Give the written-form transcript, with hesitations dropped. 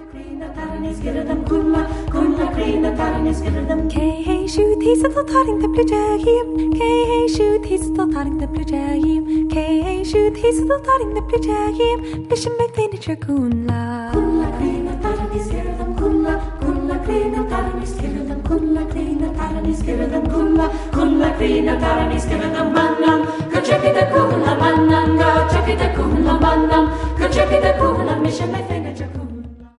Hey shoot, he's a taring the plujahim. Hey shoot, he's a taring the plujahim. Hey shoot, he's a taring the plujahim. Bisham McVeiniger kunla. Kunla krina taranis girdam kunla. Kunla krina taranis girdam kunla krina taranis girdam kunla. Kunla krina taranis girdam mannam. Kachapi the kunla mannam. Kachapi the kunla mannam. Kachapi the kunla Bisham McVeiniger kunla.